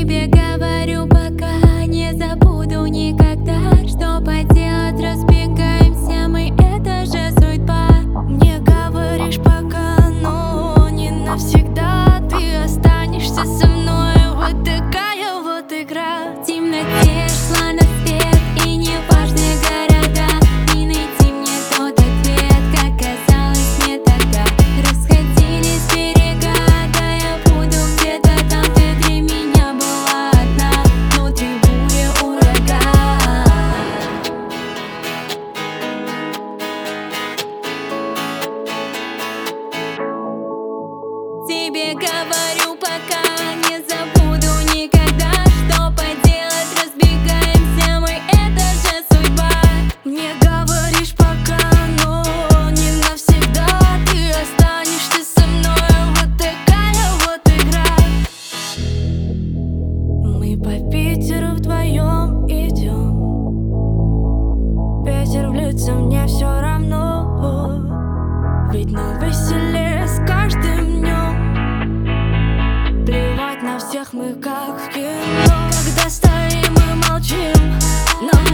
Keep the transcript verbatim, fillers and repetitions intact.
Тебе говорю, пока не забуду никогда. Что поделать, разбегаемся мы, это же судьба. Мне говоришь пока, но не навсегда. Ты останешься со мной, вот такая вот игра. В темноте шла на свет, и неважные города. Не найти мне тот ответ, как казалось мне тогда. Расходились берега, да я буду где-то там. Ты для меня была одна, внутри буря, ураган. Тебе говорю, пока не забуду никогда. Что поделать, разбегаемся мы, это же судьба. Мне говоришь пока, но не навсегда. Ты останешься со мной, вот такая вот игра. Мы по Питеру вдвоем идем. Ветер в лицо, мне все равно. Ведь нам веселее с каждым днем. Плевать на всех, мы как в кино. Когда стоим и молчим, нам